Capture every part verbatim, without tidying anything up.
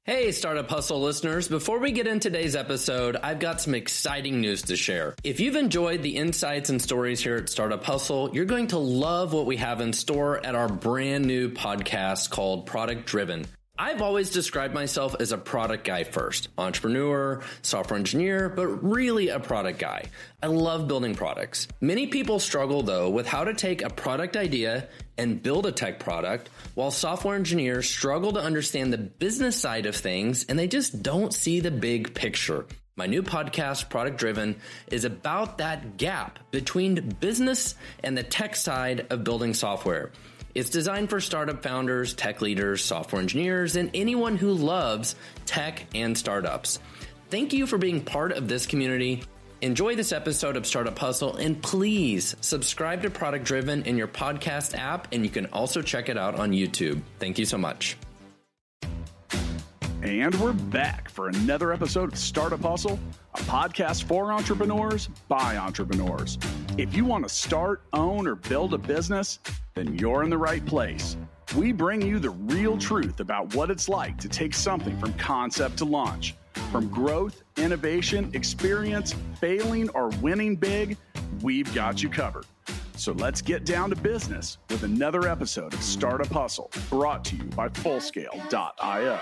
Hey, Startup Hustle listeners. Before we get into today's episode, I've got some exciting news to share. If you've enjoyed the insights and stories here at Startup Hustle, you're going to love what we have in store at our brand new podcast called Product Driven. I've always described myself as a product guy first, entrepreneur, software engineer, but really a product guy. I love building products. Many people struggle though with how to take a product idea and build a tech product, while software engineers struggle to understand the business side of things and they just don't see the big picture. My new podcast, Product Driven, is about that gap between business and the tech side of building software. It's designed for startup founders, tech leaders, software engineers, and anyone who loves tech and startups. Thank you for being part of this community. Enjoy this episode of Startup Hustle, and please subscribe to Product Driven in your podcast app, and you can also check it out on YouTube. Thank you so much. And we're back for another episode of Startup Hustle, a podcast for entrepreneurs by entrepreneurs. If you want to start, own, or build a business, then you're in the right place. We bring you the real truth about what it's like to take something from concept to launch. From growth, innovation, experience, failing, or winning big, we've got you covered. So let's get down to business with another episode of Startup Hustle, brought to you by Fullscale dot io.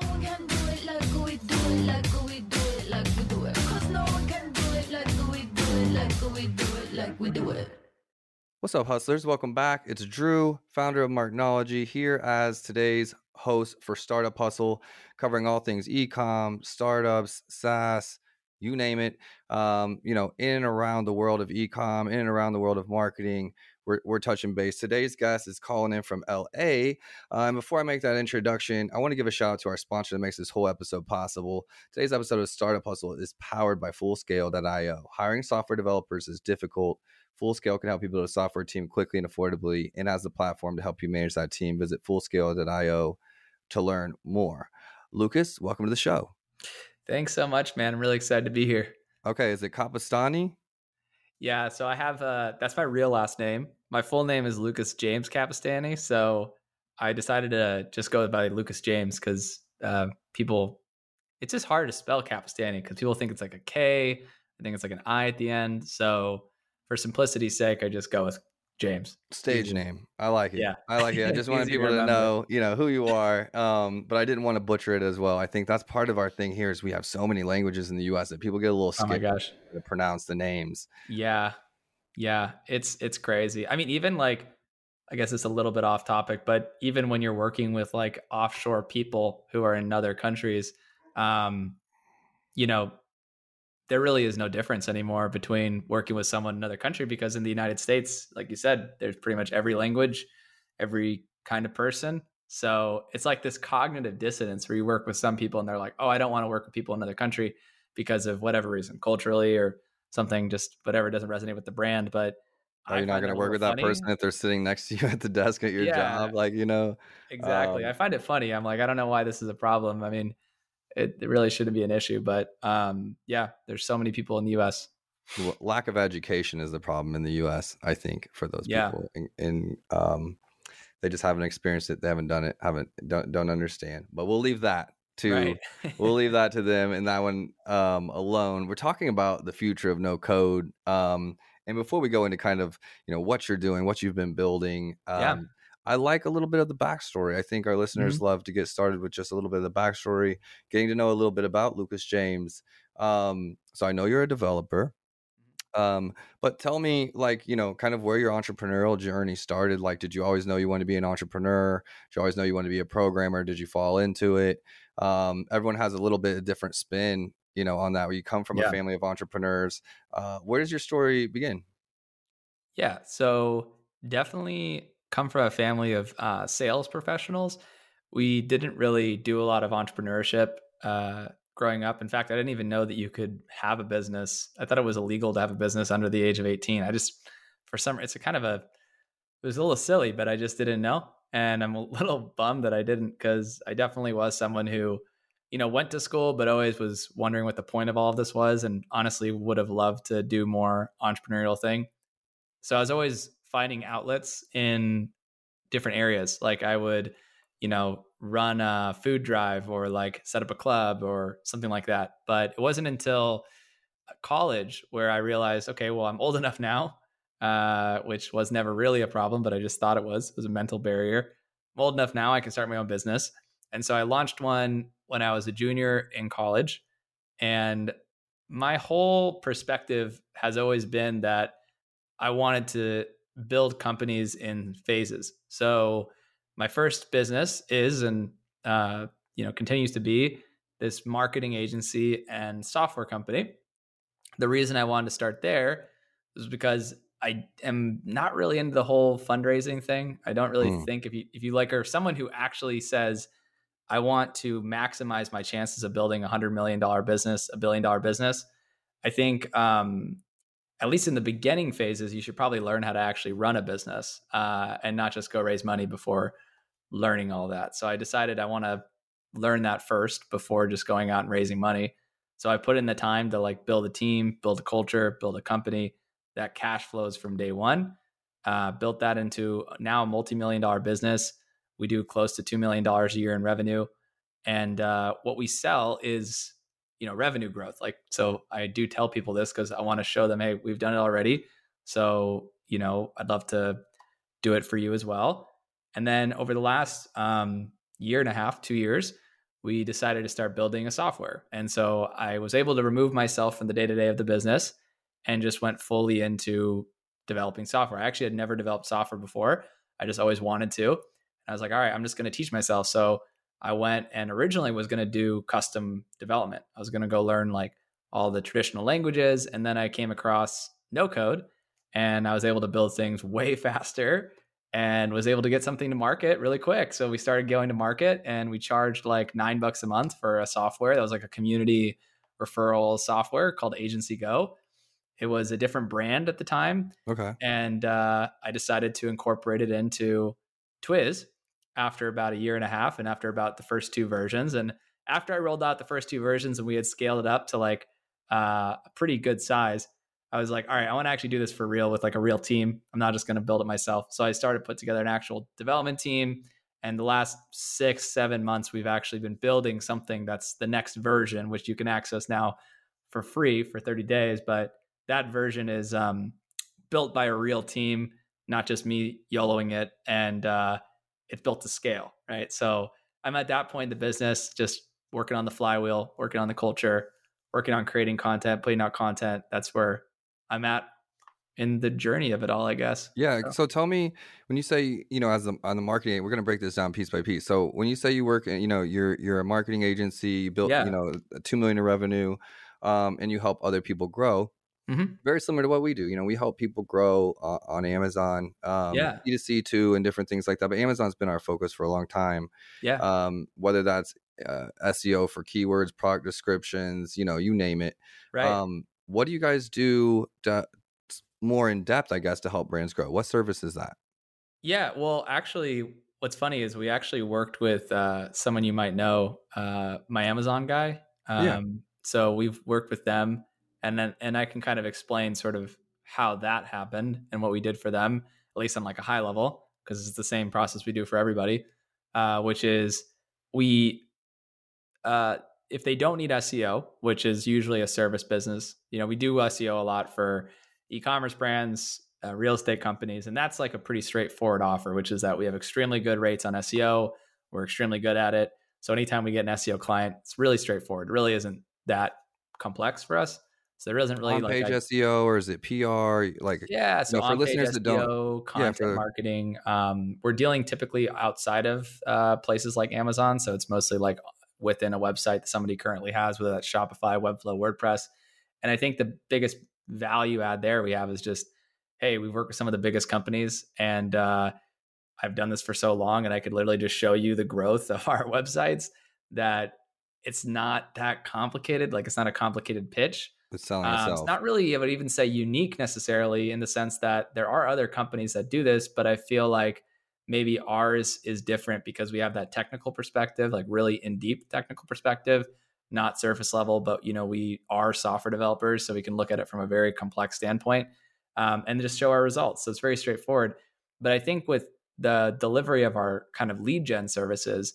What's up, hustlers? Welcome back. It's Drew, founder of Marknology, here as today's host for Startup Hustle, covering all things e-com, startups, SaaS, you name it. Um, you know, in and around the world of e-com, in and around the world of marketing, we're, we're touching base. Today's guest is calling in from L A. Uh, and before I make that introduction, I want to give a shout out to our sponsor that makes this whole episode possible. Today's episode of Startup Hustle is powered by Fullscale dot io. Hiring software developers is difficult. Fullscale can help you build a software team quickly and affordably, and has the platform to help you manage that team. Visit Fullscale dot io to learn more. Lucas, welcome to the show. Thanks so much, man. I'm really excited to be here. Okay, is it Kapistani? Yeah, so I have, uh, that's my real last name. My full name is Lucas James Kapistani, so I decided to just go by Lucas James because uh, people, it's just hard to spell Kapistani because people think it's like a K, I think it's like an I at the end, so for simplicity's sake, I just go with James. Stage Easy. name. I like it. Yeah. I like it. I just wanted Easy to people to remember. know, you know, who you are. Um, but I didn't want to butcher it as well. I think that's part of our thing here is we have so many languages in the U S that people get a little Oh my scared gosh. to pronounce the names. Yeah. Yeah. It's, it's crazy. I mean, even like, I guess it's a little bit off topic, but even when you're working with like offshore people who are in other countries, um, you know, there really is no difference anymore between working with someone in another country, because in the United States, like you said, there's pretty much every language, every kind of person. So it's like this cognitive dissonance where you work with some people and they're like, oh, I don't want to work with people in another country because of whatever reason, culturally or something, just whatever doesn't resonate with the brand. But Are you not going to work with that funny. person if they're sitting next to you at the desk at your Yeah. job? Like, you know, Exactly. um, I find it funny. I'm like, I don't know why this is a problem. I mean, it, it really shouldn't be an issue, but um, yeah, there's so many people in the U S. l- lack of education is the problem in the U S, I think, for those Yeah. people. And, and um, they just haven't experienced it. They haven't done it, haven't, don't, don't understand. But we'll leave that to, Right. we'll leave that to them and that one um, alone. We're talking about the future of no code. Um, and before we go into kind of, you know, what you're doing, what you've been building, um, Yeah. I like a little bit of the backstory. I think our listeners Mm-hmm. love to get started with just a little bit of the backstory, getting to know a little bit about Lucas James. Um, so I know you're a developer, um, but tell me, like, you know, kind of where your entrepreneurial journey started. Like, did you always know you wanted to be an entrepreneur? Did you always know you wanted to be a programmer? Did you fall into it? Um, everyone has a little bit of different spin, you know, on that. Where you come from Yeah. a family of entrepreneurs. Uh, where does your story begin? Yeah. So definitely come from a family of uh, sales professionals. We didn't really do a lot of entrepreneurship uh, growing up. In fact, I didn't even know that you could have a business. I thought it was illegal to have a business under the age of eighteen. I just, for some, it's a kind of a, it was a little silly, but I just didn't know. And I'm a little bummed that I didn't, because I definitely was someone who, you know, went to school, but always was wondering what the point of all of this was. And honestly would have loved to do more entrepreneurial thing. So I was always finding outlets in different areas. Like I would, you know, run a food drive or like set up a club or something like that. But it wasn't until college where I realized, okay, well, I'm old enough now, uh, which was never really a problem, but I just thought it was. It was a mental barrier. I'm old enough now, I can start my own business. And so I launched one when I was a junior in college. And my whole perspective has always been that I wanted to build companies in phases. So my first business is, and uh, you know, continues to be, this marketing agency and software company. The reason I wanted to start there was because I am not really into the whole fundraising thing. I don't really mm. think if you if you like are someone who actually says, I want to maximize my chances of building a hundred million dollar business, a billion dollar business. I think um, at least in the beginning phases, you should probably learn how to actually run a business uh, and not just go raise money before learning all that. So I decided I want to learn that first before just going out and raising money. So I put in the time to like build a team, build a culture, build a company that cash flows from day one. Uh, built that into now a multi-million dollar business. We do close to two million dollars a year in revenue. And uh, what we sell is, you know, revenue growth. Like, so I do tell people this because I want to show them, hey, we've done it already. So, you know, I'd love to do it for you as well. And then over the last um, year and a half, two years, we decided to start building a software. And so I was able to remove myself from the day-to-day of the business and just went fully into developing software. I actually had never developed software before. I just always wanted to. And I was like, all right, I'm just going to teach myself. So I went and originally was going to do custom development. I was going to go learn like all the traditional languages. And then I came across no code and I was able to build things way faster and was able to get something to market really quick. So we started going to market and we charged like nine bucks a month for a software that was like a community referral software called Agency Go. It was a different brand at the time. Okay. And uh, I decided to incorporate it into Twiz after about a year and a half and after about the first two versions. And after I rolled out the first two versions and we had scaled it up to like uh, a pretty good size, I was like, all right, I want to actually do this for real with like a real team. I'm not just going to build it myself. So I started to put together an actual development team. And the last six, seven months, we've actually been building something that's the next version, which you can access now for free for thirty days. But that version is um, built by a real team, not just me YOLOing it. And uh, it's built to scale, right? So I'm at that point in the business, just working on the flywheel, working on the culture, working on creating content, putting out content. That's where I'm at in the journey of it all, I guess. Yeah. So, so tell me, when you say, you know, as the, on the marketing, we're going to break this down piece by piece. So when you say you work, you know, you're, you're a marketing agency, you built, yeah. you know, two million in revenue, um, and you help other people grow. Mm-hmm. Very similar to what we do. You know, we help people grow uh, on Amazon, um, yeah. B two C too, and different things like that. But Amazon's been our focus for a long time. Yeah. Um, whether that's uh, S E O for keywords, product descriptions, you know, you name it. Right. Um, what do you guys do to, more in depth, I guess, to help brands grow? What service is that? Yeah. Well, actually, what's funny is we actually worked with uh, someone you might know, uh, my Amazon guy. Um, yeah. So we've worked with them. And then, and I can kind of explain sort of how that happened and what we did for them, at least on like a high level, because it's the same process we do for everybody, uh, which is we, uh, if they don't need S E O, which is usually a service business, you know, we do S E O a lot for e-commerce brands, uh, real estate companies, and that's like a pretty straightforward offer, which is that we have extremely good rates on S E O. We're extremely good at it. So anytime we get an S E O client, it's really straightforward. It really isn't that complex for us. So there isn't really on-page like S E O, or is it P R? Like, yeah, so you know, for listeners S E O, that don't, content yeah, for, marketing. Um, we're dealing typically outside of uh, places like Amazon, so it's mostly like within a website that somebody currently has, whether that's Shopify, Webflow, WordPress. And I think the biggest value add there we have is just, hey, we've worked with some of the biggest companies, and uh, I've done this for so long, and I could literally just show you the growth of our websites that it's not that complicated. Like, it's not a complicated pitch. It's selling um, itself. It's not really, I would even say, unique necessarily, in the sense that there are other companies that do this, but I feel like maybe ours is different because we have that technical perspective, like really in deep technical perspective, not surface level, but you know, we are software developers, so we can look at it from a very complex standpoint, um, and just show our results. So it's very straightforward. But I think with the delivery of our kind of lead gen services,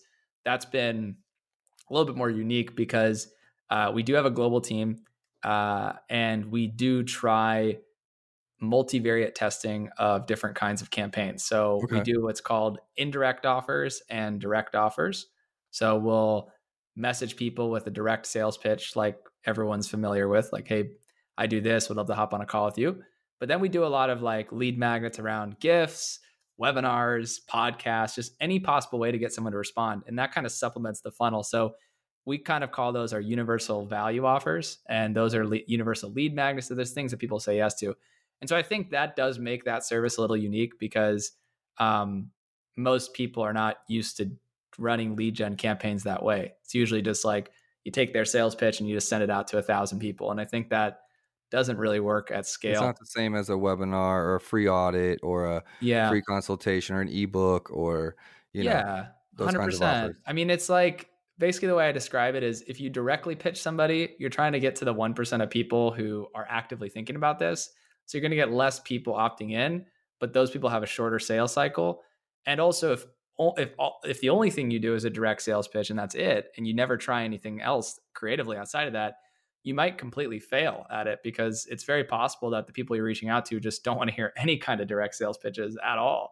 that's been a little bit more unique because uh, we do have a global team uh, and we do try multivariate testing of different kinds of campaigns. So Okay. we do what's called indirect offers and direct offers. So we'll message people with a direct sales pitch like everyone's familiar with, like, hey, I do this, would love to hop on a call with you. But then we do a lot of like lead magnets around gifts, webinars, podcasts, just any possible way to get someone to respond. And that kind of supplements the funnel. So we kind of call those our universal value offers. And those are le- universal lead magnets. So there's things that people say yes to. And so I think that does make that service a little unique because um, most people are not used to running lead gen campaigns that way. It's usually just like you take their sales pitch and you just send it out to a thousand people. And I think that doesn't really work at scale. It's not the same as a webinar or a free audit or a yeah. free consultation or an ebook or, you know, yeah, those one hundred kinds of percent. offers. I mean, it's like basically the way I describe it is if you directly pitch somebody, you're trying to get to the one percent of people who are actively thinking about this. So you're going to get less people opting in, but those people have a shorter sales cycle. And also if if if the only thing you do is a direct sales pitch and that's it, and you never try anything else creatively outside of that, you might completely fail at it because it's very possible that the people you're reaching out to just don't want to hear any kind of direct sales pitches at all.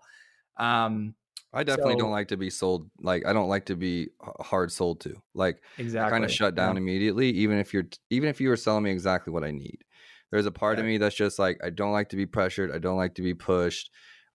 Um, I definitely so, don't like to be sold. Like, I don't like to be hard sold to. Like, exactly. I kind of shut down yeah. immediately, even if you're, even if you were selling me exactly what I need. There's a part yeah. of me that's just like, I don't like to be pressured. I don't like to be pushed.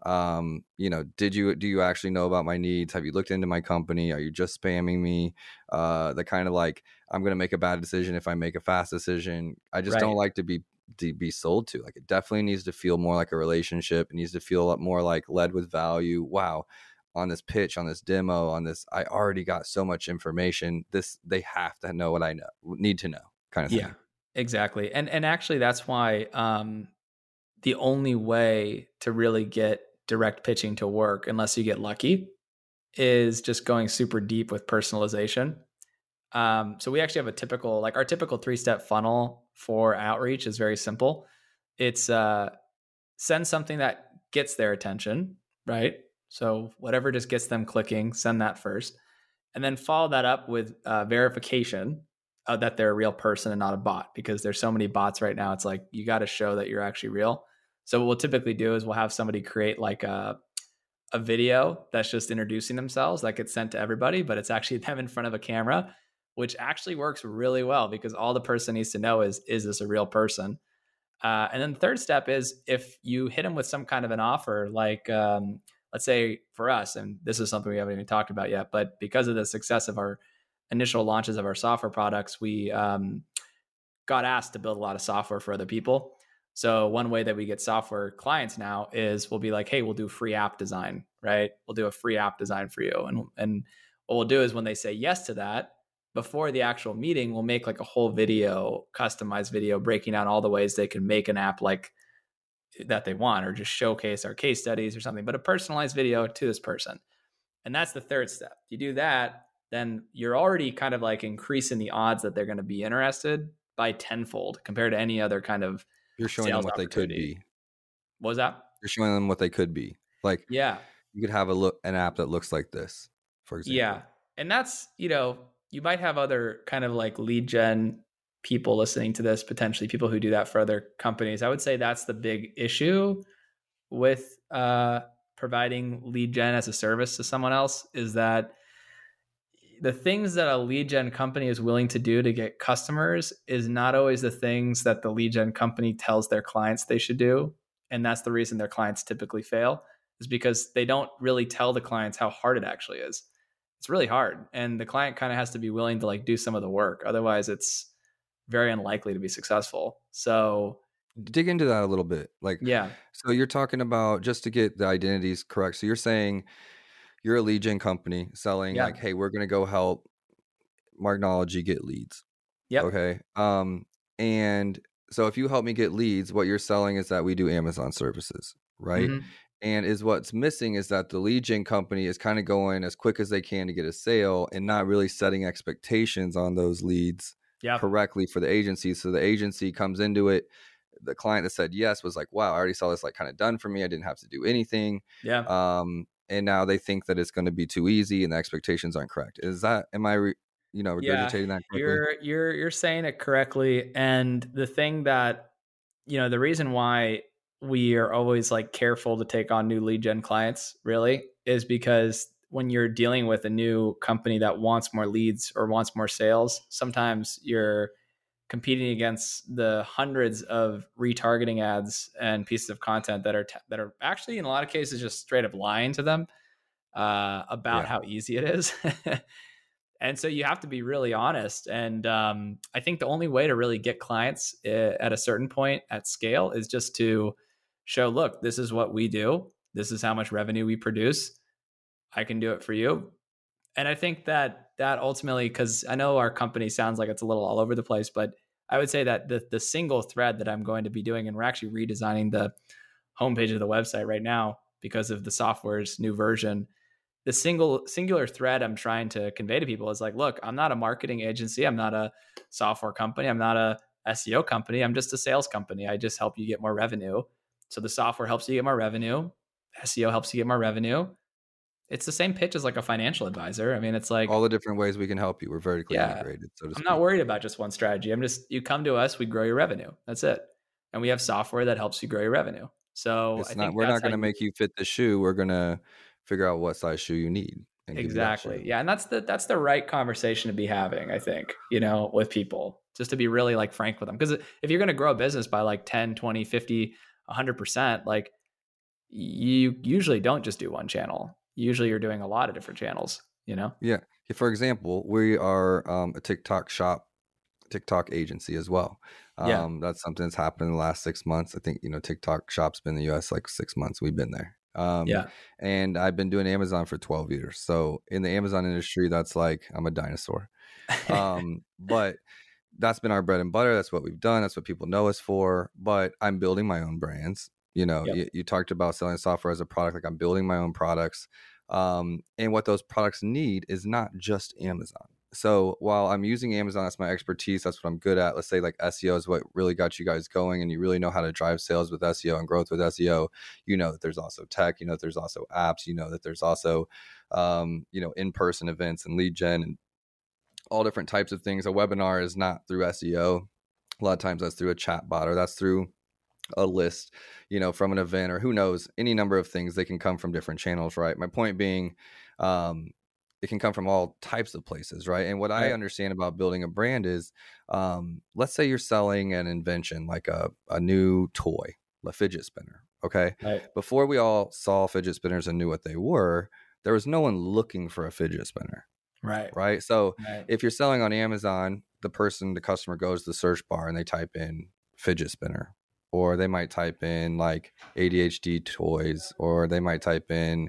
Um, you know, did you, do you actually know about my needs? Have you looked into my company? Are you just spamming me? Uh, the kind of like, I'm going to make a bad decision if I make a fast decision. I just Right. don't like to be, to be sold to. Like, it definitely needs to feel more like a relationship. It needs to feel a lot more like led with value. Wow. On this pitch, on this demo, on this, I already got so much information. This, they have to know what I know, need to know kind of thing. Yeah, exactly. And, and actually that's why, um, the only way to really get direct pitching to work, unless you get lucky, is just going super deep with personalization. Um, so we actually have a typical, like our typical three-step funnel for outreach is very simple. It's uh, send something that gets their attention, right? So whatever just gets them clicking, send that first. And then follow that up with uh, verification uh, that they're a real person and not a bot, because there's so many bots right now. It's like, you got to show that you're actually real. So what we'll typically do is we'll have somebody create like a, a video that's just introducing themselves that gets sent to everybody, but it's actually them in front of a camera, which actually works really well because all the person needs to know is, is this a real person? Uh, and then the third step is if you hit them with some kind of an offer, like um, let's say for us, and this is something we haven't even talked about yet, but because of the success of our initial launches of our software products, we um, got asked to build a lot of software for other people. So one way that we get software clients now is we'll be like, hey, we'll do free app design, right? We'll do a free app design for you. And, and what we'll do is when they say yes to that, before the actual meeting, we'll make like a whole video, customized video, breaking down all the ways they can make an app like that they want, or just showcase our case studies or something, but a personalized video to this person. And that's the third step. You do that, then you're already kind of like increasing the odds that they're going to be interested by tenfold compared to any other kind of You're showing them what they could be. What was that? You're showing them what they could be. Like, yeah, you could have a look, an app that looks like this, for example. Yeah. And that's, you know, you might have other kind of like lead gen people listening to this, potentially people who do that for other companies. I would say that's the big issue with uh, providing lead gen as a service to someone else, is that the things that a lead gen company is willing to do to get customers is not always the things that the lead gen company tells their clients they should do. And that's the reason their clients typically fail, is because they don't really tell the clients how hard it actually is. It's really hard. And the client kind of has to be willing to like do some of the work. Otherwise it's very unlikely to be successful. So dig into that a little bit. Like, yeah. So you're talking about, just to get the identities correct. So you're saying you're a lead gen company selling yeah. like, hey, we're going to go help Marknology get leads. Yeah. Okay. Um, and so if you help me get leads, what you're selling is that we do Amazon services, right? Mm-hmm. And is what's missing is that the lead gen company is kind of going as quick as they can to get a sale and not really setting expectations on those leads yep. correctly for the agency. So the agency comes into it. The client that said yes was like, wow, I already saw this like kind of done for me. I didn't have to do anything. Yeah. Um, and now they think that it's going to be too easy and the expectations aren't correct. Is that, am I, re, you know, regurgitating Yeah, that correctly? you're you're you're saying it correctly. And the thing that, you know, the reason why we are always like careful to take on new lead gen clients really is because when you're dealing with a new company that wants more leads or wants more sales, sometimes you're competing against the hundreds of retargeting ads and pieces of content that are t- that are actually in a lot of cases just straight up lying to them uh, about Yeah. how easy it is. And so you have to be really honest. And um, I think the only way to really get clients uh, at a certain point at scale is just to show, look, this is what we do. This is how much revenue we produce. I can do it for you. And I think that that ultimately, because I know our company sounds like it's a little all over the place, but I would say that the the single thread that I'm going to be doing, and we're actually redesigning the homepage of the website right now because of the software's new version. The single singular thread I'm trying to convey to people is like, look, I'm not a marketing agency. I'm not a software company. I'm not a S E O company. I'm just a sales company. I just help you get more revenue. So the software helps you get more revenue. S E O helps you get more revenue. It's the same pitch as like a financial advisor. I mean, it's like all the different ways we can help you. We're vertically yeah, integrated, so to I'm speak. not worried about just one strategy. I'm just, you come to us, we grow your revenue. That's it. And we have software that helps you grow your revenue. So It's I not, think we're that's not going to how you- make you fit the shoe. We're going to figure out what size shoe you need and give you that exactly. shoe. Yeah. And that's the, that's the right conversation to be having, I think, you know, with people, just to be really like frank with them. Because if you're going to grow a business by like ten, twenty, fifty, one hundred percent, like you usually don't just do one channel. Usually you're doing a lot of different channels, you know? Yeah. For example, we are um, a TikTok shop, TikTok agency as well. Um, Yeah. That's something that's happened in the last six months. I think, you know, TikTok shop's been in the U S like six months. We've been there. Um, Yeah. And I've been doing Amazon for twelve years. So in the Amazon industry, that's like, I'm a dinosaur. Um, but that's been our bread and butter. That's what we've done. That's what people know us for. But I'm building my own brands. You know, Yep. you, you talked about selling software as a product. Like I'm building my own products. Um, and what those products need is not just Amazon. So while I'm using Amazon, that's my expertise. That's what I'm good at. Let's say like S E O is what really got you guys going and you really know how to drive sales with S E O and growth with S E O. You know that there's also tech, you know, that there's also apps, you know, that there's also, um, you know, in-person events and lead gen and all different types of things. A webinar is not through S E O. A lot of times that's through a chat bot or that's through a list, you know, from an event or who knows, any number of things. They can come from different channels, right? My point being, um, it can come from all types of places, right? And what Right. I understand about building a brand is, um, let's say you're selling an invention, like a, a new toy, a fidget spinner, okay? Right. Before we all saw fidget spinners and knew what they were, there was no one looking for a fidget spinner, Right. right? So Right. if you're selling on Amazon, the person, the customer goes to the search bar and they type in fidget spinner. Or they might type in like A D H D toys, or they might type in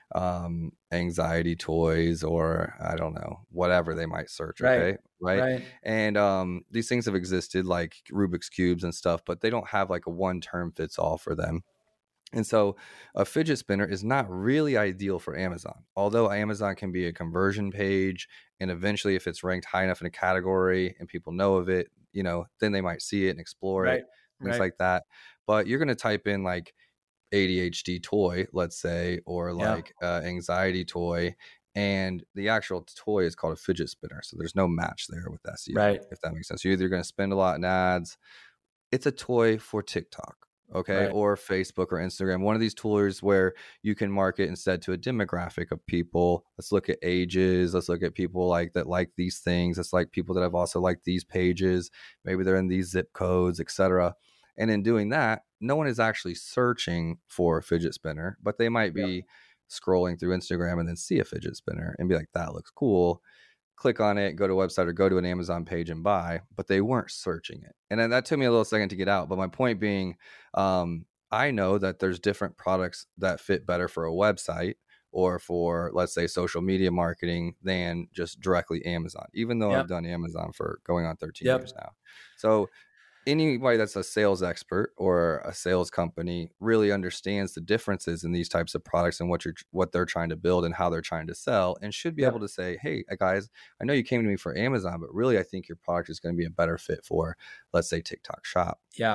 um, anxiety toys, or I don't know, whatever they might search. Right. Okay. Right. Right. And um, these things have existed like Rubik's Cubes and stuff, but they don't have like a one term fits all for them. And so a fidget spinner is not really ideal for Amazon, although Amazon can be a conversion page. And eventually, if it's ranked high enough in a category and people know of it, you know, then they might see it and explore Right. it. Things Right. like that. But you're going to type in like A D H D toy, let's say, or Yeah. like uh, anxiety toy. And the actual toy is called a fidget spinner. So there's no match there with S E O, Right. if that makes sense. You're either going to spend a lot in ads. It's a toy for TikTok, okay, Right. or Facebook or Instagram. One of these tools where you can market instead to a demographic of people. Let's look at ages. Let's look at people like that like these things. It's like people that have also liked these pages. Maybe they're in these zip codes, et cetera. And in doing that, no one is actually searching for a fidget spinner, but they might be Yep. scrolling through Instagram and then see a fidget spinner and be like, that looks cool. Click on it, go to a website or go to an Amazon page and buy, but they weren't searching it. And then that took me a little second to get out. But my point being, um, I know that there's different products that fit better for a website or for, let's say, social media marketing than just directly Amazon, even though Yep. I've done Amazon for going on thirteen Yep. years now. So anybody that's a sales expert or a sales company really understands the differences in these types of products and what you're what they're trying to build and how they're trying to sell, and should be Yep. able to say, hey guys, I know you came to me for Amazon, but really I think your product is going to be a better fit for, let's say, TikTok shop. Yeah.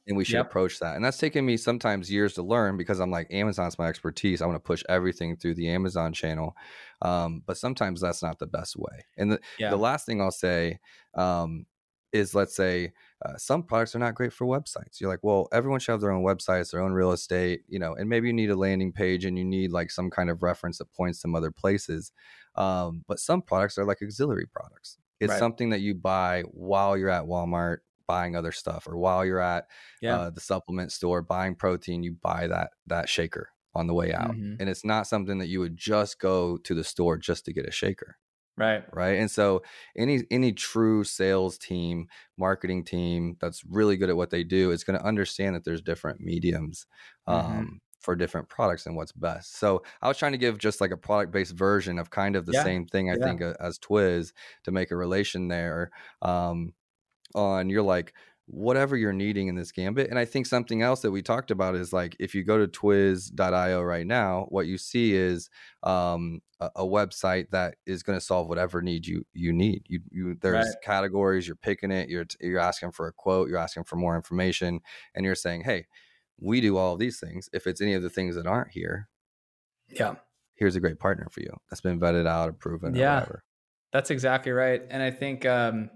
and we should Yep. approach that. And that's taken me sometimes years to learn because I'm like, Amazon's my expertise. I want to push everything through the Amazon channel. Um, but sometimes that's not the best way. And the, Yeah. the last thing I'll say um, is, let's say uh, some products are not great for websites. You're like, well, everyone should have their own websites, their own real estate, you know, and maybe you need a landing page and you need like some kind of reference that points to other places. Um, but some products are like auxiliary products. It's Right. something that you buy while you're at Walmart buying other stuff, or while you're at Yeah. uh, the supplement store buying protein, you buy that that shaker on the way out. Mhm. And it's not something that you would just go to the store just to get a shaker. Right. Right. And so any any true sales team, marketing team that's really good at what they do is going to understand that there's different mediums um, Mhm. for different products and what's best. So I was trying to give just like a product based version of kind of the Yeah. same thing, I Yeah. think, uh, as Twiz, to make a relation there um, on you're like, whatever you're needing in this gambit. And I think something else that we talked about is like, if you go to twiz dot io right now, what you see is um, a, a website that is going to solve whatever need you you need. You you there's Right. categories, you're picking it, you're you're asking for a quote, you're asking for more information, and you're saying, hey, we do all of these things. If it's any of the things that aren't here, Yeah. here's a great partner for you that's been vetted out, approved, or Yeah. whatever. That's exactly right. And I think um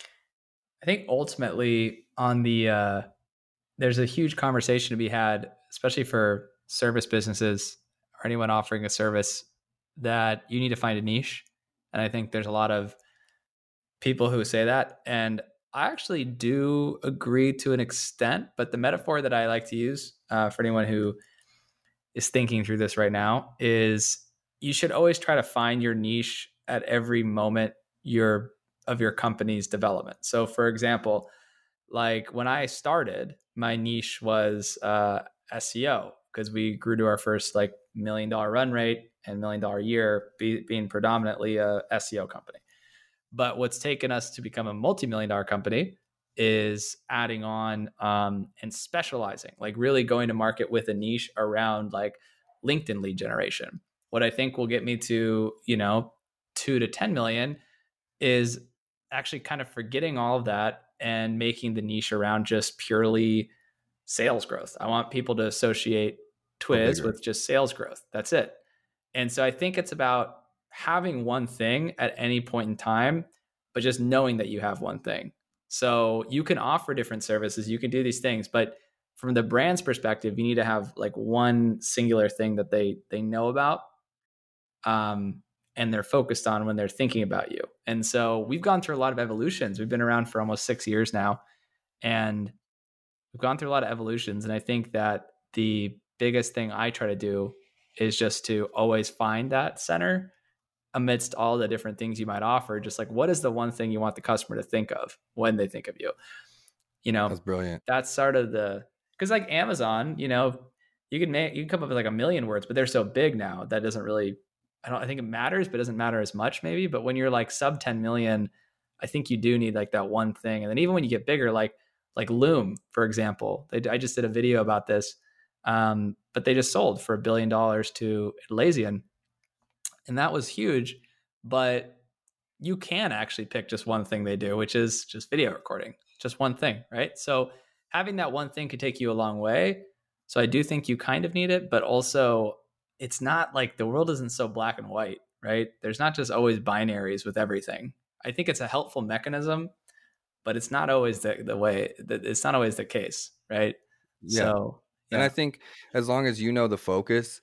I think ultimately on the uh there's a huge conversation to be had, especially for service businesses or anyone offering a service, that you need to find a niche. And I think there's a lot of people who say that. And I actually do agree to an extent, but the metaphor that I like to use uh, for anyone who is thinking through this right now is you should always try to find your niche at every moment your of your company's development. So for example, like when I started, my niche was uh, S E O, because we grew to our first like million dollar run rate and million dollar year be, being predominantly a S E O company. But what's taken us to become a multi-million dollar company is adding on um, and specializing, like really going to market with a niche around like LinkedIn lead generation. What I think will get me to, you know, two to ten million is actually kind of forgetting all of that and making the niche around just purely sales growth. I want people to associate Twiz with just sales growth. That's it. And so I think it's about having one thing at any point in time, but just knowing that you have one thing. So you can offer different services, you can do these things, but from the brand's perspective, you need to have like one singular thing that they they know about. Um, and they're focused on when they're thinking about you. And so we've gone through a lot of evolutions. We've been around for almost six years now, and we've gone through a lot of evolutions. And I think that the biggest thing I try to do is just to always find that center amidst all the different things you might offer. Just like, what is the one thing you want the customer to think of when they think of you? You know, That's brilliant. That's sort of the, because like Amazon, you know, you can make, you can come up with like a million words, but they're so big now that doesn't really, I don't, I think it matters, but it doesn't matter as much maybe. But when you're like sub ten million, I think you do need like that one thing. And then even when you get bigger, like, like Loom, for example, they, I just did a video about this, um, but they just sold for a billion dollars to Atlassian. And that was huge, but you can actually pick just one thing they do, which is just video recording, just one thing, right? So having that one thing could take you a long way. So I do think you kind of need it, but also it's not like the world isn't so black and white, right? There's not just always binaries with everything. I think it's a helpful mechanism, but it's not always the, the way that it's not always the case, right? Yeah. So, yeah. And I think as long as you know the focus,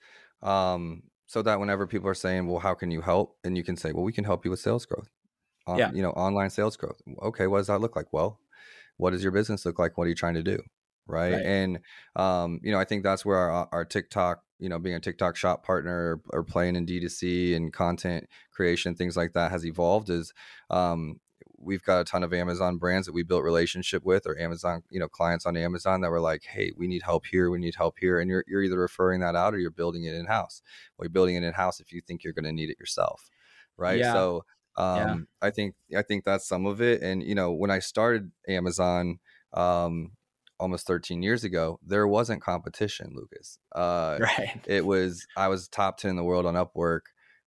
um, so that whenever people are saying, well, how can you help? And you can say, well, we can help you with sales growth. Um, Yeah. You know, online sales growth. Okay. What does that look like? Well, what does your business look like? What are you trying to do? Right. Right. And, um, you know, I think that's where our, our TikTok, you know, being a TikTok shop partner or, or playing in D two C and content creation, things like that has evolved is, um, we've got a ton of Amazon brands that we built relationship with, or Amazon, you know, clients on Amazon that were like, hey, we need help here. We need help here. And you're, you're either referring that out or you're building it in house. Well, you're building it in house if you think you're going to need it yourself. Right. Yeah. So, um, Yeah. I think, I think that's some of it. And, you know, when I started Amazon, um, almost thirteen years ago, there wasn't competition, Lucas. Uh, Right. it was, I was top ten in the world on Upwork.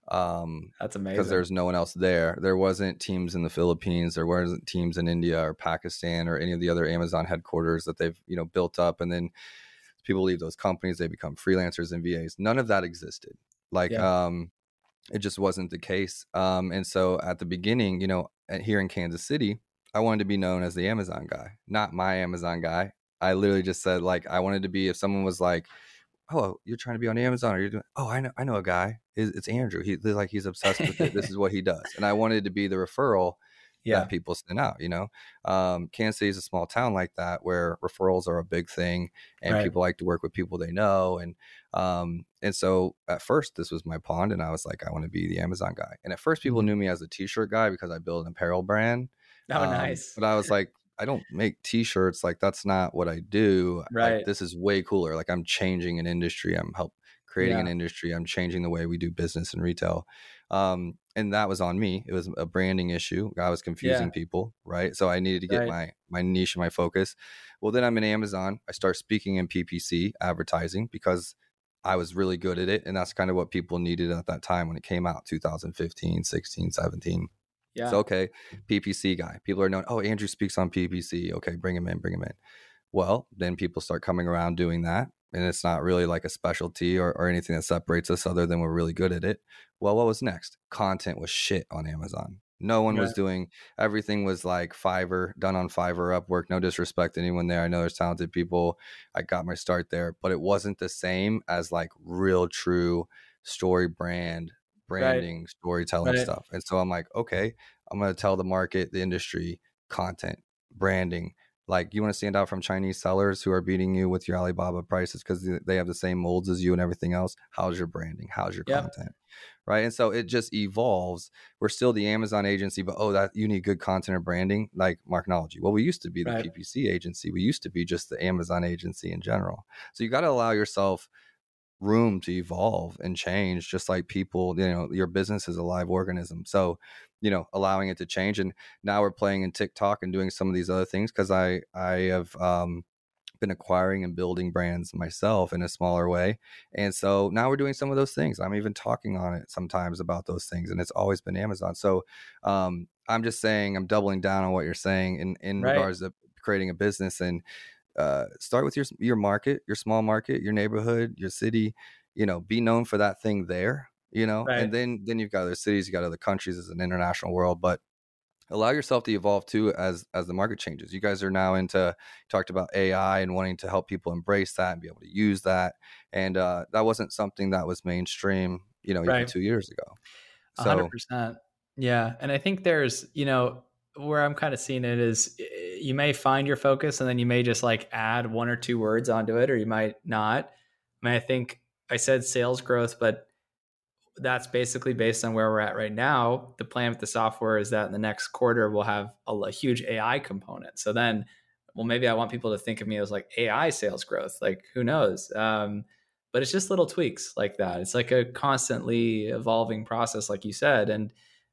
Um, That's amazing. Because there's no one else there. There wasn't teams in the Philippines. There wasn't teams in India or Pakistan or any of the other Amazon headquarters that they've, you know, built up. And then people leave those companies, they become freelancers and V As. None of that existed. Like, yeah. um, it just wasn't the case. Um, and so at the beginning, you know, here in Kansas City, I wanted to be known as the Amazon guy, not my Amazon guy. I literally just said, like, I wanted to be, if someone was like, oh, you're trying to be on Amazon, or you're doing, oh, I know, I know a guy. It's, it's Andrew. He like he's obsessed with it. This is what he does. And I wanted to be the referral yeah. that people send out. You know, um, Kansas City is a small town like that where referrals are a big thing, and right. people like to work with people they know. And um, and so at first, this was my pond, and I was like, I want to be the Amazon guy. And at first, people mm-hmm. knew me as a T-shirt guy because I build an apparel brand. Oh, um, nice. But I was like, I don't make T-shirts. Like, that's not what I do. Right. Like, this is way cooler. Like, I'm changing an industry. I'm help creating yeah. an industry. I'm changing the way we do business and retail. Um, and that was on me. It was a branding issue. I was confusing yeah. people. Right. So I needed to get right. my, my niche and my focus. Well, then I'm in Amazon. I start speaking in P P C advertising because I was really good at it. And that's kind of what people needed at that time when it came out, two thousand fifteen, sixteen, seventeen. Yeah. So, okay, P P C guy. People are known, oh, Andrew speaks on P P C. Okay, bring him in, bring him in. Well, then people start coming around doing that. And it's not really like a specialty or, or anything that separates us other than we're really good at it. Well, what was next? Content was shit on Amazon. No one yeah. was doing, everything was like Fiverr, done on Fiverr, Upwork. No disrespect to anyone there. I know there's talented people. I got my start there, but it wasn't the same as like real, true story brand, branding, right. storytelling right. stuff. And so I'm like, okay, I'm going to tell the market, the industry, content, branding. Like, you want to stand out from Chinese sellers who are beating you with your Alibaba prices because they have the same molds as you and everything else. How's your branding? How's your yep. content? Right. And so it just evolves. We're still the Amazon agency, but oh, that you need good content or branding, like Marknology. Well, we used to be the right. P P C agency. We used to be just the Amazon agency in general. So you got to allow yourself room to evolve and change, just like people, you know, your business is a live organism. So, you know, allowing it to change. And now we're playing in TikTok and doing some of these other things because I, I have um, been acquiring and building brands myself in a smaller way. And so now we're doing some of those things. I'm even talking on it sometimes about those things. And it's always been Amazon. So um, I'm just saying, I'm doubling down on what you're saying in, in right. regards to creating a business. And uh, start with your, your market, your small market, your neighborhood, your city, you know, be known for that thing there. You know, right. and then then you've got other cities, you got other countries. It's an international world, but allow yourself to evolve too as as the market changes. You guys are now into, talked about A I and wanting to help people embrace that and be able to use that. And uh, that wasn't something that was mainstream, you know, even right. two years ago. So, one hundred percent. Yeah. And I think there's, you know, where I'm kind of seeing it is you may find your focus and then you may just like add one or two words onto it, or you might not. I mean, I think I said sales growth, but that's basically based on where we're at right now. The plan with the software is that in the next quarter, we'll have a, a huge A I component. So then, well, maybe I want people to think of me as like A I sales growth, like who knows? Um, but it's just little tweaks like that. It's like a constantly evolving process, like you said. And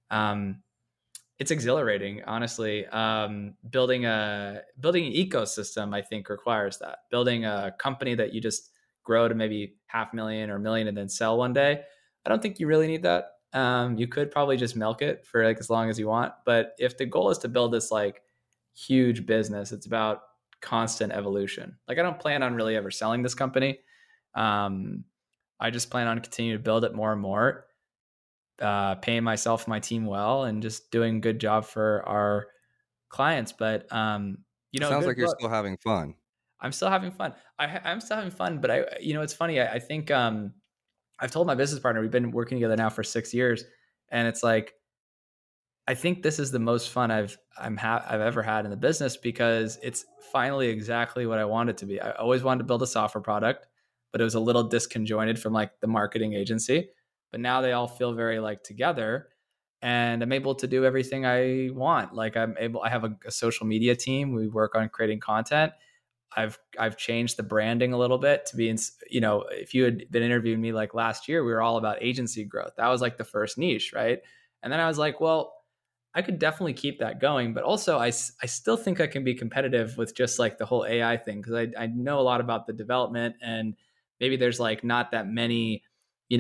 um, it's exhilarating, honestly. Um, building a, building an ecosystem, I think requires that. Building a company that you just grow to maybe half million or million and then sell one day. I don't think you really need that. Um, you could probably just milk it for like as long as you want. But if the goal is to build this like huge business, it's about constant evolution. Like I don't plan on really ever selling this company. Um, I just plan on continuing to build it more and more, uh, paying myself and my team well, and just doing a good job for our clients. But um, you know, it sounds like you're book. still having fun. I'm still having fun. I, I'm still having fun, but I, you know, it's funny. I, I think. Um, I've told my business partner, we've been working together now for six years. And it's like, I think this is the most fun I've, I'm ha- I've ever had in the business because it's finally exactly what I want it to be. I always wanted to build a software product, but it was a little disconjointed from like the marketing agency, but now they all feel very like together and I'm able to do everything I want. Like I'm able, I have a, a social media team. We work on creating content. I've I've changed the branding a little bit to be, in, you know, if you had been interviewing me like last year, we were all about agency growth. That was like the first niche, right? And then I was like, well, I could definitely keep that going, but also I, I still think I can be competitive with just like the whole A I thing because I, I know a lot about the development and maybe there's like not that many, you know,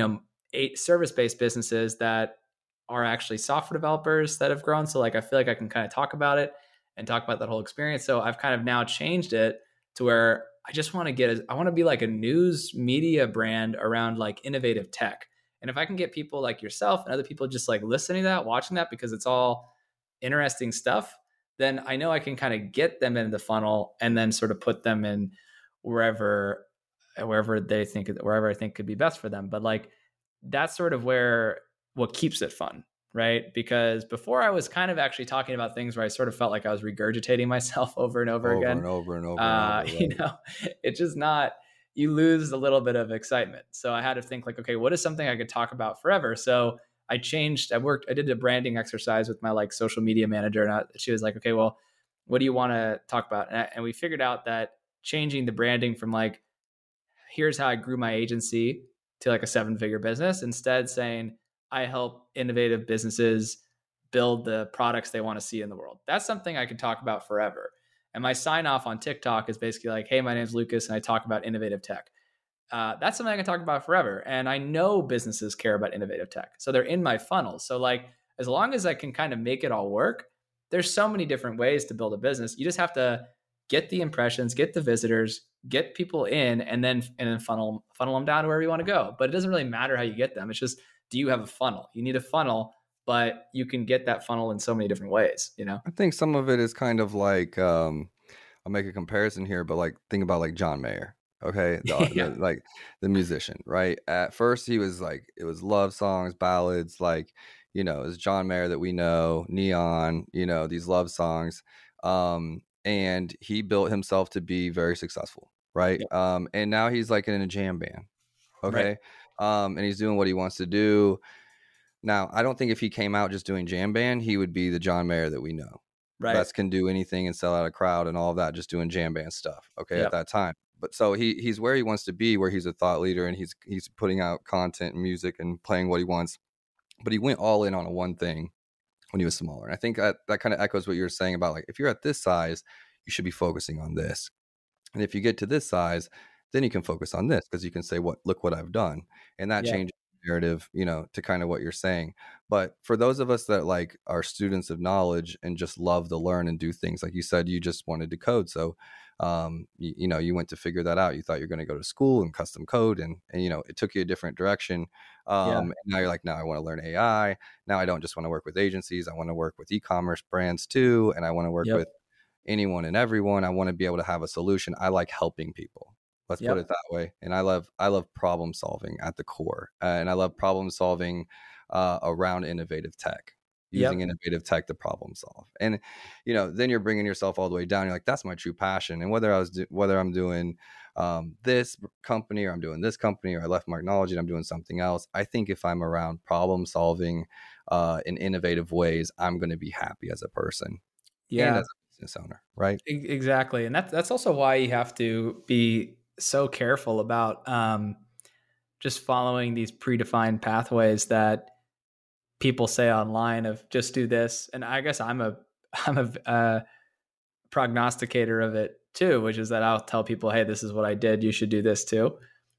eight service-based businesses that are actually software developers that have grown. So like, I feel like I can kind of talk about it and talk about that whole experience. So I've kind of now changed it to where I just want to get, a, I want to be like a news media brand around like innovative tech. And if I can get people like yourself and other people just like listening to that, watching that, because it's all interesting stuff, then I know I can kind of get them into the funnel and then sort of put them in wherever, wherever they think, wherever I think could be best for them. But like, that's sort of where, what keeps it fun, right? Because before I was kind of actually talking about things where I sort of felt like I was regurgitating myself over and over, over again. and over and over uh, and over. Right? You know, it's just not, you lose a little bit of excitement. So I had to think like, okay, what is something I could talk about forever? So I changed, I worked, I did a branding exercise with my like social media manager, and I, she was like, okay, well, what do you want to talk about? And, I, and we figured out that changing the branding from like, here's how I grew my agency to like a seven figure business, instead saying, I help innovative businesses build the products they want to see in the world. That's something I could talk about forever. And my sign off on TikTok is basically like, hey, my name's Lucas and I talk about innovative tech. Uh, that's something I can talk about forever. And I know businesses care about innovative tech. So they're in my funnel. So like, as long as I can kind of make it all work, there's so many different ways to build a business. You just have to get the impressions, get the visitors, get people in, and then, and then funnel, funnel them down to wherever you want to go. But it doesn't really matter how you get them. It's just, do you have a funnel? You need a funnel, but you can get that funnel in so many different ways, you know? I think some of it is kind of like, um, I'll make a comparison here, but like, think about like John Mayer. Okay. The, Yeah. the, like the musician, right? At first he was like, it was love songs, ballads, like, you know, it's John Mayer that we know, Neon, you know, these love songs. Um, and he built himself to be very successful. Right. Yep. Um, and now he's like in a jam band. Okay. Right. Um, and he's doing what he wants to do. Now, I don't think if he came out just doing jam band, he would be the John Mayer that we know. Right. That can do anything and sell out a crowd and all of that, just doing jam band stuff. Okay. Yep. At that time. But so he he's where he wants to be, where he's a thought leader and he's he's putting out content and music and playing what he wants. But he went all in on a one thing when he was smaller. And I think that, that kind of echoes what you were saying about like, if you're at this size, you should be focusing on this. And if you get to this size, then you can focus on this, because you can say, what, look what I've done. And that yeah. changes the narrative, you know, to kind of what you're saying. But for those of us that like are students of knowledge and just love to learn and do things, like you said, you just wanted to code. So, um, you, you know, you went to figure that out. You thought you're going to go to school and custom code, and, and, you know, it took you a different direction. Um, yeah. And now you're like, now I want to learn A I. Now I don't just want to work with agencies. I want to work with e-commerce brands too. And I want to work yep. with anyone and everyone. I want to be able to have a solution. I like helping people. Let's yep. put it that way. And I love, I love problem solving at the core. Uh, and I love problem solving uh, around innovative tech, using yep. innovative tech to problem solve. And, you know, then you're bringing yourself all the way down. You're like, that's my true passion. And whether I was, do- whether I'm doing um, this company or I'm doing this company, or I left Marknology and I'm doing something else, I think if I'm around problem solving uh, in innovative ways, I'm going to be happy as a person. Yeah. And as a business owner. Right. Exactly. And that's, that's also why you have to be so careful about um, just following these predefined pathways that people say online of just do this. And I guess I'm a, I'm a uh, prognosticator of it too, which is that I'll tell people, hey, this is what I did. You should do this too.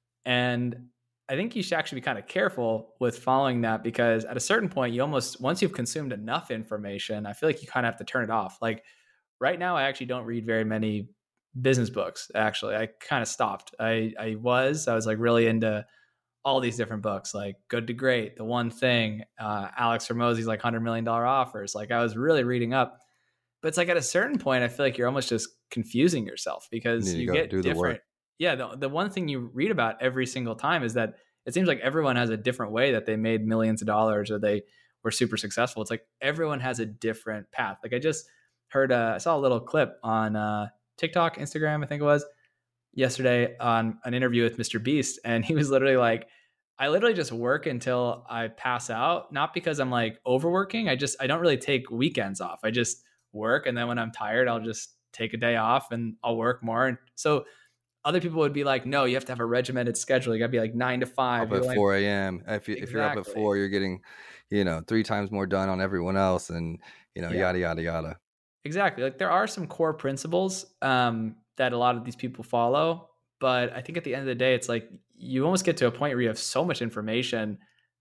And I think you should actually be kind of careful with following that, because at a certain point, you almost, once you've consumed enough information, I feel like you kind of have to turn it off. Like right now, I actually don't read very many business books. Actually, I kind of stopped. I, I was, I was like really into all these different books, like Good to Great, The One Thing, uh, Alex Hormozi's like one hundred million dollars offers. Like I was really reading up, but it's like at a certain point, I feel like you're almost just confusing yourself, because you, you get different. Yeah. The, the one thing you read about every single time is that it seems like everyone has a different way that they made millions of dollars or they were super successful. It's like everyone has a different path. Like I just heard, uh, I saw a little clip on uh, TikTok, Instagram, I think it was, yesterday on an interview with Mister Beast. And he was literally like, I literally just work until I pass out, not because I'm like overworking. I just, I don't really take weekends off. I just work. And then when I'm tired, I'll just take a day off and I'll work more. And so other people would be like, no, you have to have a regimented schedule. You got to be like nine to five. Up at four a.m. If, you, exactly. if you're up at four, you're getting, you know, three times more done on everyone else, and, you know, yeah. yada, yada, yada. Exactly. Like there are some core principles um, that a lot of these people follow. But I think at the end of the day, it's like you almost get to a point where you have so much information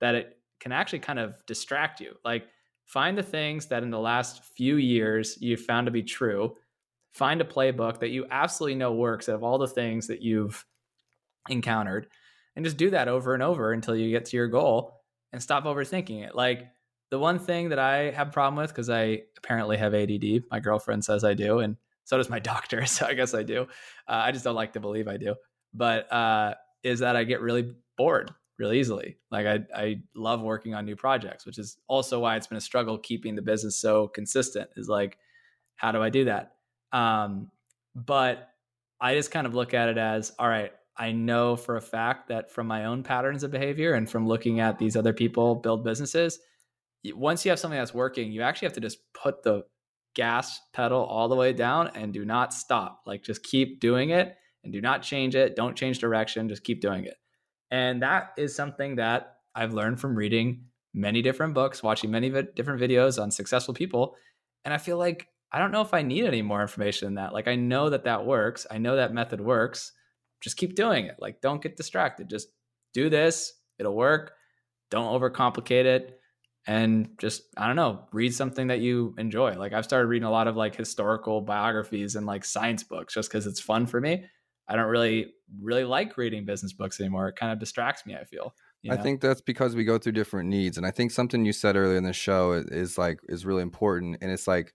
that it can actually kind of distract you. Like, find the things that in the last few years you've found to be true. Find a playbook that you absolutely know works out of all the things that you've encountered, and just do that over and over until you get to your goal, and stop overthinking it. Like, the one thing that I have a problem with, because I apparently have A D D, my girlfriend says I do, and so does my doctor, so I guess I do. Uh, I just don't like to believe I do. But uh, is that I get really bored really easily. Like, I, I love working on new projects, which is also why it's been a struggle keeping the business so consistent, is like, how do I do that? Um, but I just kind of look at it as, all right, I know for a fact that from my own patterns of behavior and from looking at these other people build businesses, once you have something that's working, you actually have to just put the gas pedal all the way down and do not stop. Like, just keep doing it and do not change it. Don't change direction. Just keep doing it. And that is something that I've learned from reading many different books, watching many different videos on successful people. And I feel like I don't know if I need any more information than that. Like, I know that that works. I know that method works. Just keep doing it. Like, don't get distracted. Just do this. It'll work. Don't overcomplicate it. And just, I don't know, read something that you enjoy. Like, I've started reading a lot of like historical biographies and like science books just because it's fun for me. I don't really, really like reading business books anymore. It kind of distracts me, I feel. You know? I think that's because we go through different needs. And I think something you said earlier in the show is, is like, is really important. And it's like,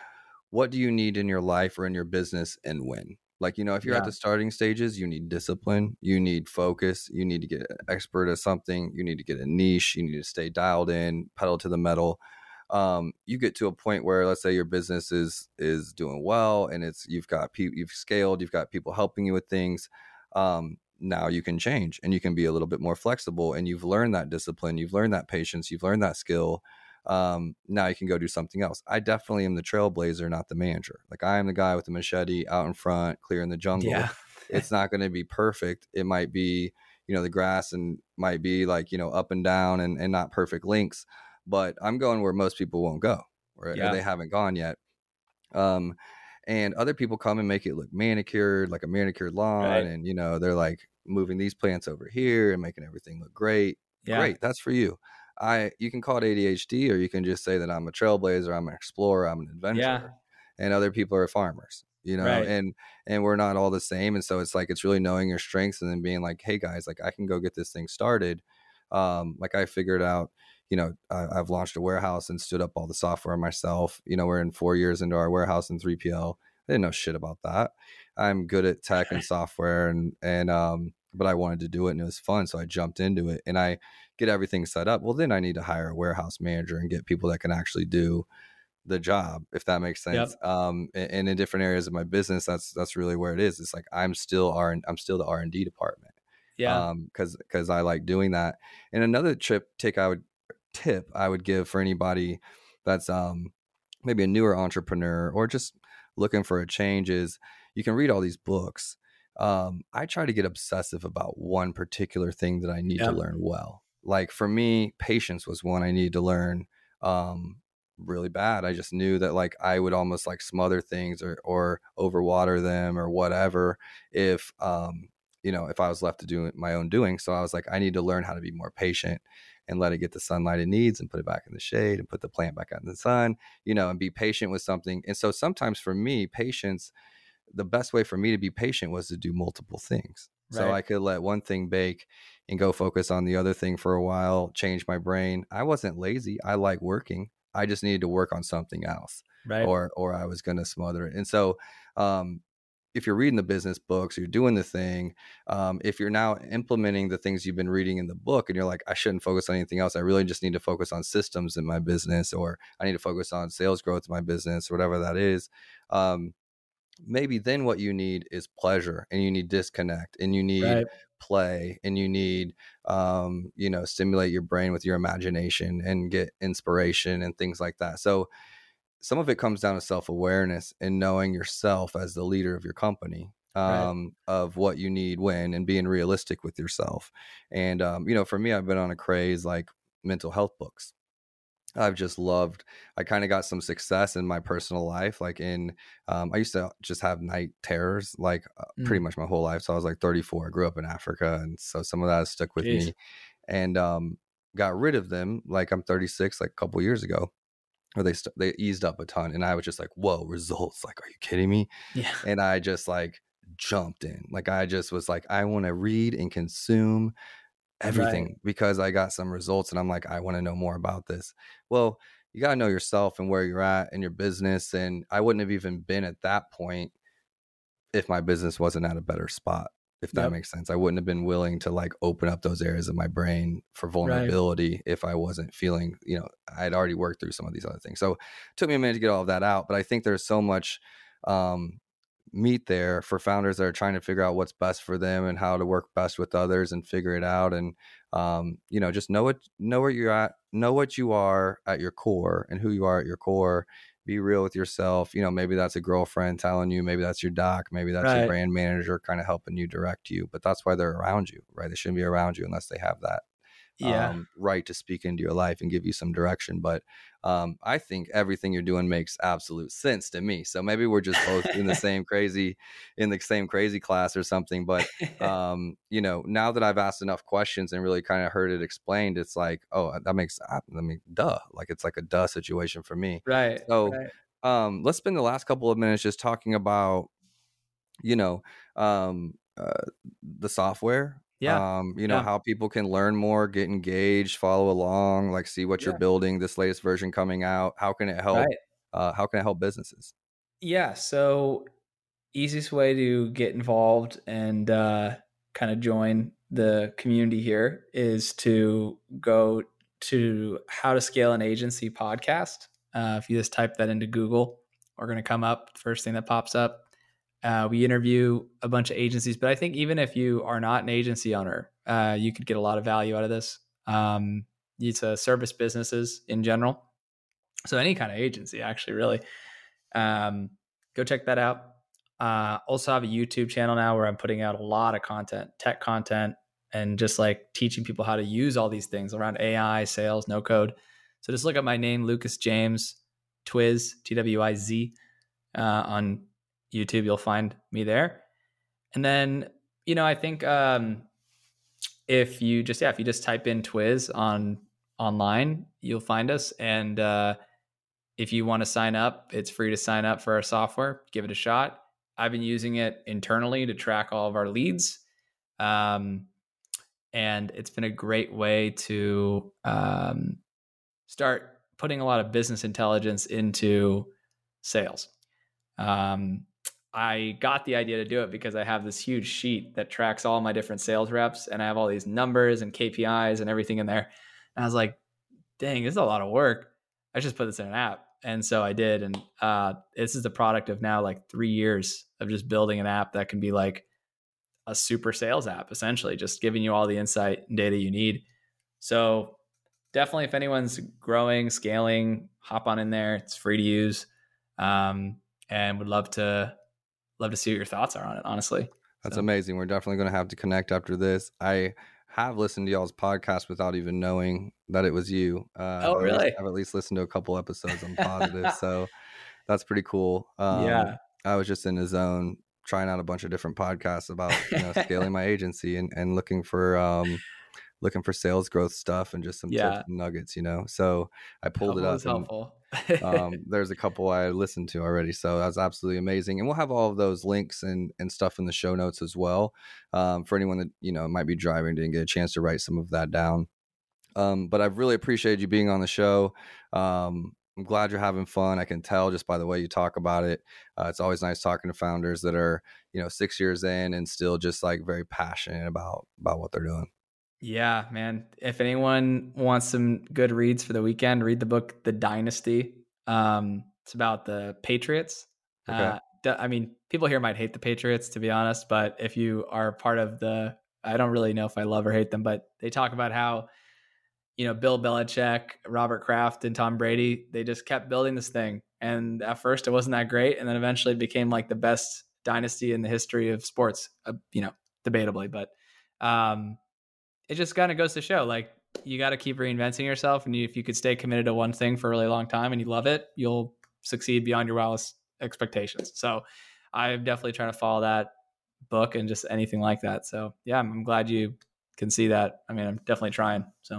what do you need in your life or in your business, and when? Like, you know, if you're Yeah. at the starting stages, you need discipline, you need focus, you need to get an expert at something, you need to get a niche, you need to stay dialed in, pedal to the metal. Um, you get to a point where, let's say your business is is doing well, and it's you've got people, you've scaled, you've got people helping you with things. Um, now you can change and you can be a little bit more flexible, and you've learned that discipline, you've learned that patience, you've learned that skill. Um, now you can go do something else. I definitely am the trailblazer, not the manager. Like, I am the guy with the machete out in front, clearing the jungle. Yeah. It's not going to be perfect. It might be, you know, the grass and might be like, you know, up and down and, and not perfect links, but I'm going where most people won't go, or, Yeah. or they haven't gone yet. Um, and other people come and make it look manicured, like a manicured lawn. Right. And, you know, they're like moving these plants over here and making everything look great. Yeah. Great. That's for you. I, you can call it A D H D, or you can just say that I'm a trailblazer, I'm an explorer, I'm an adventurer, Yeah. and other people are farmers, you know, Right. and, and we're not all the same. And so it's like, it's really knowing your strengths and then being like, hey guys, like, I can go get this thing started. Um, like, I figured out, you know, I, I've launched a warehouse and stood up all the software myself. You know, we're in four years into our warehouse in three P L. I didn't know shit about that. I'm good at tech and software, and, and, um, but I wanted to do it and it was fun. So I jumped into it and I get everything set up. Well, then I need to hire a warehouse manager and get people that can actually do the job, if that makes sense. Yep. Um, and, and in different areas of my business, that's, that's really where it is. It's like, I'm still R and I'm still the R and D department. Yeah. Um, cause, cause I like doing that. And another trip take I would tip I would give for anybody that's, um, maybe a newer entrepreneur or just looking for a change is, you can read all these books. Um, I try to get obsessive about one particular thing that I need Yep. to learn well. Like, for me, patience was one I needed to learn, um, really bad. I just knew that, like, I would almost like smother things or, or overwater them or whatever if, um, you know, if I was left to do my own doing. So I was like, I need to learn how to be more patient and let it get the sunlight it needs and put it back in the shade and put the plant back out in the sun, you know, and be patient with something. And so sometimes for me, patience, the best way for me to be patient was to do multiple things. So Right. I could let one thing bake and go focus on the other thing for a while, change my brain. I wasn't lazy. I like working. I just needed to work on something else, Right. or, or I was going to smother it. And so, um, if you're reading the business books, you're doing the thing. Um, if you're now implementing the things you've been reading in the book and you're like, I shouldn't focus on anything else. I really just need to focus on systems in my business, or I need to focus on sales growth in my business, whatever that is. Um, maybe then what you need is pleasure, and you need disconnect, and you need Right. play, and you need, um, you know, stimulate your brain with your imagination and get inspiration and things like that. So some of it comes down to self-awareness and knowing yourself as the leader of your company, um, right. of what you need when, and being realistic with yourself. And, um, you know, for me, I've been on a craze like mental health books. I've just loved, I kind of got some success in my personal life. Like in, um, I used to just have night terrors, like uh, mm. pretty much my whole life. So I was like thirty-four, I grew up in Africa. And so some of that has stuck with Jeez. me. And, um, got rid of them. Like I'm thirty-six, like a couple years ago, or they st- they eased up a ton, and I was just like, whoa, results! Like, are you kidding me? Yeah. And I just like jumped in. Like I just was like, I want to read and consume everything Right. because I got some results, and I'm like, I want to know more about this. Well, you got to know yourself and where you're at in your business. And I wouldn't have even been at that point if my business wasn't at a better spot, if that Yep. makes sense. I wouldn't have been willing to like open up those areas of my brain for vulnerability right. if I wasn't feeling, you know, I'd already worked through some of these other things. So it took me a minute to get all of that out, but I think there's so much um, meat there for founders that are trying to figure out what's best for them and how to work best with others and figure it out. And, um, you know, just know what, know where you're at, know what you are at your core and who you are at your core. Be real with yourself. You know, maybe that's a girlfriend telling you, maybe that's your doc, maybe that's Right. your brand manager kind of helping you, direct you, but that's why they're around you, right? They shouldn't be around you unless they have that Yeah. um, right to speak into your life and give you some direction. But um, I think everything you're doing makes absolute sense to me. So maybe we're just both in the same crazy, in the same crazy class or something. But, um, you know, now that I've asked enough questions and really kind of heard it explained, it's like, oh, that makes, I mean, duh, like it's like a duh situation for me. Right. So right. um, let's spend the last couple of minutes just talking about, you know, um, uh, the software. Yeah. Um, you know, yeah. how people can learn more, get engaged, follow along, like see what Yeah. you're building, this latest version coming out. How can it help? Right. Uh, how can it help businesses? Yeah. So easiest way to get involved and uh, kind of join the community here is to go to How to Scale an Agency podcast. Uh, if you just type that into Google, we're going to come up, first thing that pops up. Uh, we interview a bunch of agencies, but I think even if you are not an agency owner, uh, you could get a lot of value out of this. Um, it's a service businesses in general. So any kind of agency, actually, really. Um, go check that out. Uh, also have a YouTube channel now where I'm putting out a lot of content, tech content, and just like teaching people how to use all these things around A I, sales, no code. So just look up my name, Lucas James Twiz, T W I Z, uh, on YouTube. You'll find me there. And then, you know, I think um, if you just, yeah, if you just type in Twiz on online, you'll find us. And uh, if you want to sign up, it's free to sign up for our software. Give it a shot. I've been using it internally to track all of our leads. Um, and it's been a great way to um, start putting a lot of business intelligence into sales. Um, I got the idea to do it because I have this huge sheet that tracks all my different sales reps, and I have all these numbers and K P Is and everything in there. And I was like, dang, this is a lot of work. I should just put this in an app. And so I did. And uh, this is the product of now like three years of just building an app that can be like a super sales app, essentially, just giving you all the insight and data you need. So definitely, if anyone's growing, scaling, hop on in there. It's free to use. Um, and would love to love to see what your thoughts are on it, honestly. That's so. amazing. We're definitely going to have to connect after this. I have listened to y'all's podcast without even knowing that it was you. Uh, oh, really? I've at, least, I've at least listened to a couple episodes. I'm positive. So that's pretty cool. Um, yeah. I was just in the zone trying out a bunch of different podcasts about, you know, scaling my agency and, and looking for, um, looking for sales growth stuff and just some yeah. tips and nuggets, you know? So I pulled helpful it up. And, helpful. um, there's a couple I listened to already. So that's absolutely amazing. And we'll have all of those links and, and stuff in the show notes as well. Um, for anyone that, you know, might be driving, didn't get a chance to write some of that down. Um, but I've really appreciated you being on the show. Um, I'm glad you're having fun. I can tell just by the way you talk about it. Uh, it's always nice talking to founders that are, you know, six years in and still just like very passionate about, about what they're doing. Yeah, man. If anyone wants some good reads for the weekend, read the book, The Dynasty. Um, it's about the Patriots. Okay. Uh, I mean, people here might hate the Patriots, to be honest, but if you are part of the, I don't really know if I love or hate them, but they talk about how, you know, Bill Belichick, Robert Kraft, and Tom Brady, they just kept building this thing. And at first it wasn't that great. And then eventually it became like the best dynasty in the history of sports, uh, you know, debatably. But um, it just kind of goes to show, like, you got to keep reinventing yourself. And you, if you could stay committed to one thing for a really long time and you love it, you'll succeed beyond your wildest expectations. So I'm definitely trying to follow that book and just anything like that. So yeah, I'm, I'm glad you can see that. I mean, I'm definitely trying. So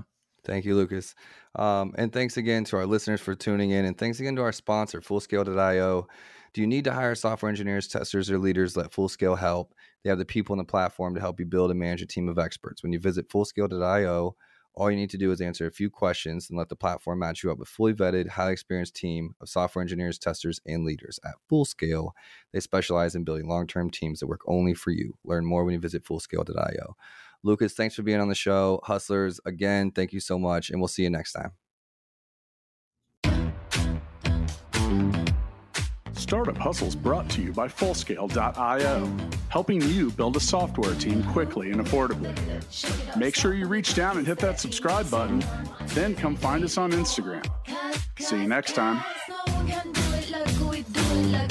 Thank you, Lucas. Um, and thanks again to our listeners for tuning in. And thanks again to our sponsor, Fullscale dot io. Do you need to hire software engineers, testers, or leaders? Let Fullscale help. They have the people in the platform to help you build and manage a team of experts. When you visit Fullscale dot io, all you need to do is answer a few questions and let the platform match you up with a fully vetted, highly experienced team of software engineers, testers, and leaders. At Fullscale, they specialize in building long-term teams that work only for you. Learn more when you visit Fullscale dot io. Lucas, thanks for being on the show. Hustlers, again, thank you so much, and we'll see you next time. Startup Hustles brought to you by Fullscale dot io, helping you build a software team quickly and affordably. Make sure you reach down and hit that subscribe button, then come find us on Instagram. See you next time.